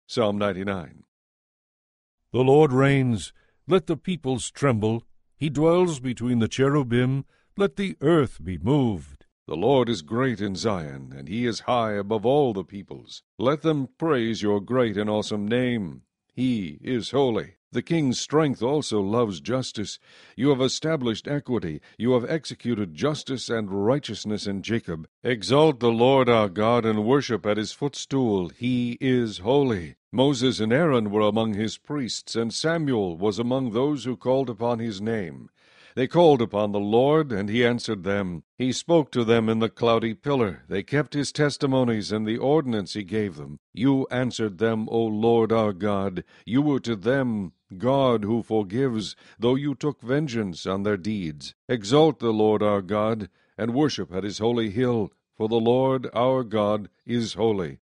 Psalm 99. The Lord reigns, let the peoples tremble. He dwells between the cherubim, let the earth be moved. The Lord is great in Zion, and he is high above all the peoples. Let them praise your great and awesome name. He is holy. The king's strength also loves justice. You have established equity. You have executed justice and righteousness in Jacob. Exalt the Lord our God and worship at his footstool. He is holy. Moses and Aaron were among his priests, and Samuel was among those who called upon his name. They called upon the Lord, and he answered them. He spoke to them in the cloudy pillar. They kept his testimonies and the ordinance he gave them. You answered them, O Lord our God. You were to them God who forgives, though you took vengeance on their deeds. Exalt the Lord our God, and worship at his holy hill, for the Lord our God is holy.